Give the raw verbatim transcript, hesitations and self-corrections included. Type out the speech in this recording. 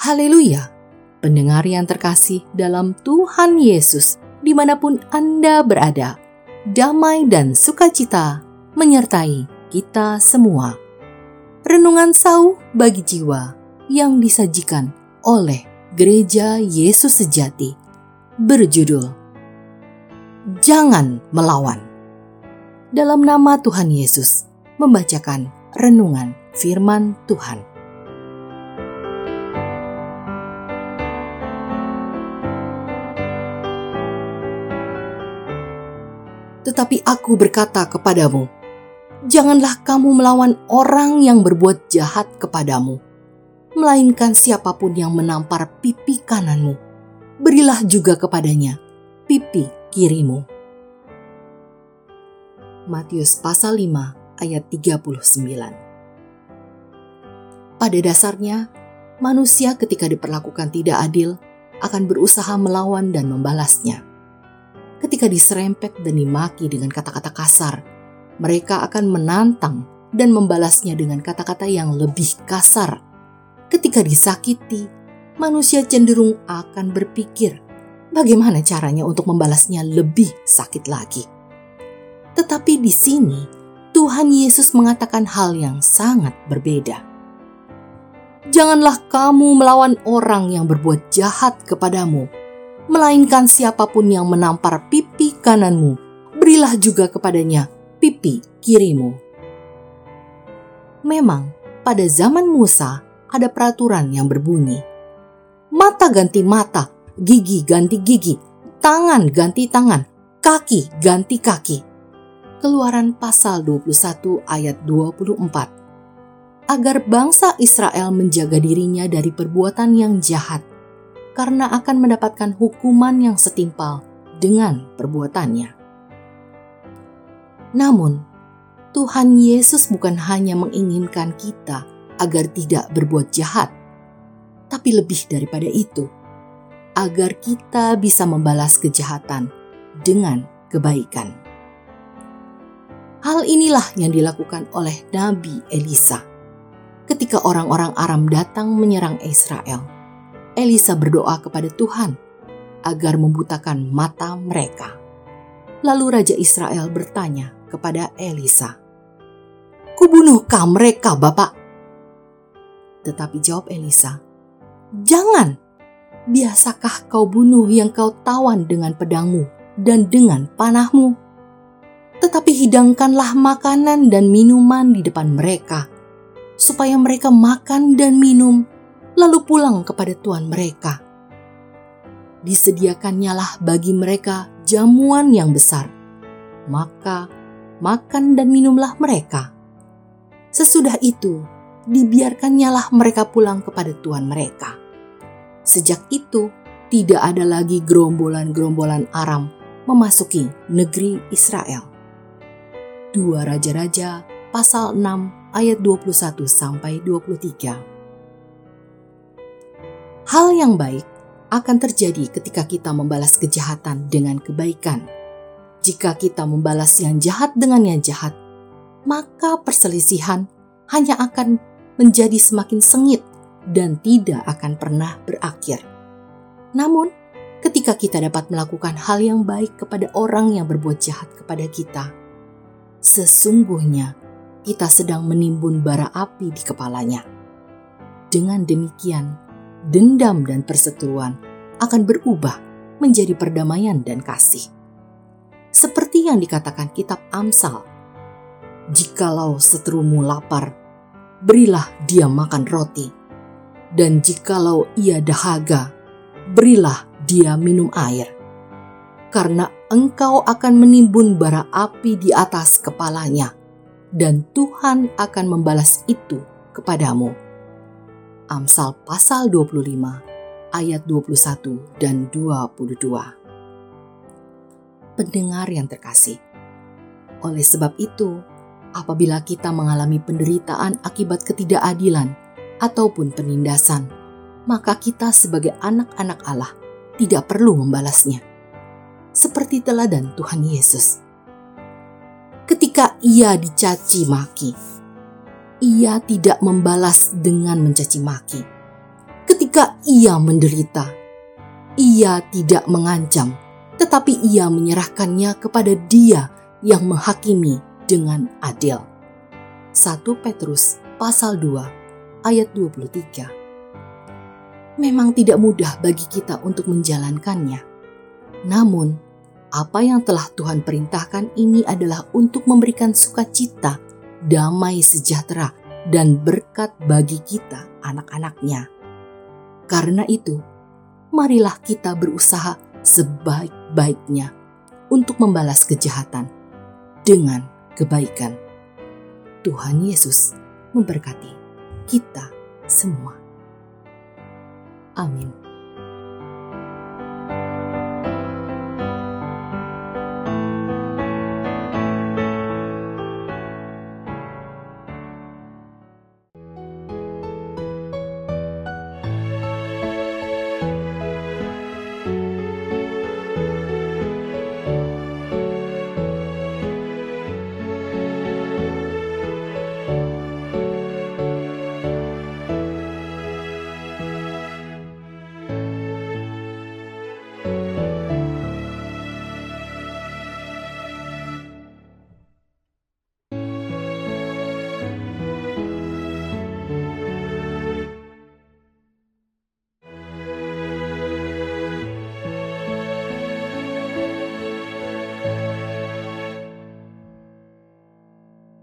Haleluya! Pendengar yang terkasih dalam Tuhan Yesus, dimanapun Anda berada, damai dan sukacita menyertai kita semua. Renungan sauh bagi jiwa yang disajikan oleh Gereja Yesus Sejati berjudul Jangan Melawan. Dalam nama Tuhan Yesus, membacakan renungan firman Tuhan. Tetapi aku berkata kepadamu, janganlah kamu melawan orang yang berbuat jahat kepadamu, melainkan siapapun yang menampar pipi kananmu, berilah juga kepadanya pipi kirimu. Matius pasal lima ayat tiga puluh sembilan. Pada dasarnya, manusia ketika diperlakukan tidak adil akan berusaha melawan dan membalasnya. Ketika diserempet dan dimaki dengan kata-kata kasar, mereka akan menantang dan membalasnya dengan kata-kata yang lebih kasar. Ketika disakiti, manusia cenderung akan berpikir bagaimana caranya untuk membalasnya lebih sakit lagi. Tetapi di sini, Tuhan Yesus mengatakan hal yang sangat berbeda. Janganlah kamu melawan orang yang berbuat jahat kepadamu, melainkan siapapun yang menampar pipi kananmu, berilah juga kepadanya pipi kirimu. Memang, pada zaman Musa ada peraturan yang berbunyi, mata ganti mata, gigi ganti gigi, tangan ganti tangan, kaki ganti kaki. Keluaran pasal dua puluh satu ayat dua puluh empat. Agar bangsa Israel menjaga dirinya dari perbuatan yang jahat, karena akan mendapatkan hukuman yang setimpal dengan perbuatannya. Namun, Tuhan Yesus bukan hanya menginginkan kita agar tidak berbuat jahat, tapi lebih daripada itu, agar kita bisa membalas kejahatan dengan kebaikan. Hal inilah yang dilakukan oleh Nabi Elisa. Ketika orang-orang Aram datang menyerang Israel, Elisa berdoa kepada Tuhan agar membutakan mata mereka. Lalu Raja Israel bertanya kepada Elisa, "Kubunuhkah mereka, Bapak?" Tetapi jawab Elisa, "Jangan, biasakah kau bunuh yang kau tawan dengan pedangmu dan dengan panahmu? Tetapi hidangkanlah makanan dan minuman di depan mereka, supaya mereka makan dan minum, lalu pulang kepada tuan mereka. Disediakannyalah bagi mereka jamuan yang besar, maka makan dan minumlah mereka. Sesudah itu, dibiarkannyalah mereka pulang kepada tuan mereka. Sejak itu, tidak ada lagi gerombolan-gerombolan Aram memasuki negeri Israel." Dua Raja-Raja pasal enam ayat dua puluh satu sampai dua puluh tiga. Hal yang baik akan terjadi ketika kita membalas kejahatan dengan kebaikan. Jika kita membalas yang jahat dengan yang jahat, maka perselisihan hanya akan menjadi semakin sengit dan tidak akan pernah berakhir. Namun, ketika kita dapat melakukan hal yang baik kepada orang yang berbuat jahat kepada kita, sesungguhnya kita sedang menimbun bara api di kepalanya. Dengan demikian, dendam dan perseteruan akan berubah menjadi perdamaian dan kasih. Seperti yang dikatakan kitab Amsal, "Jikalau seterumu lapar, berilah dia makan roti, dan jikalau ia dahaga, berilah dia minum air. Karena engkau akan menimbun bara api di atas kepalanya, dan Tuhan akan membalas itu kepadamu." Amsal pasal dua puluh lima ayat dua puluh satu dan dua puluh dua. Pendengar yang terkasih, oleh sebab itu, apabila kita mengalami penderitaan akibat ketidakadilan ataupun penindasan, maka kita sebagai anak-anak Allah tidak perlu membalasnya. Seperti teladan Tuhan Yesus. Ketika ia dicaci maki, ia tidak membalas dengan mencaci maki. Ketika ketika ia menderita, ia tidak mengancam, tetapi ia menyerahkannya kepada Dia yang menghakimi dengan adil. satu Petrus pasal dua ayat dua puluh tiga. Memang tidak mudah bagi kita untuk menjalankannya. Namun, apa yang telah Tuhan perintahkan ini adalah untuk memberikan sukacita, damai sejahtera, dan berkat bagi kita anak-anaknya. Karena itu, marilah kita berusaha sebaik-baiknya untuk membalas kejahatan dengan kebaikan. Tuhan Yesus memberkati kita semua. Amin.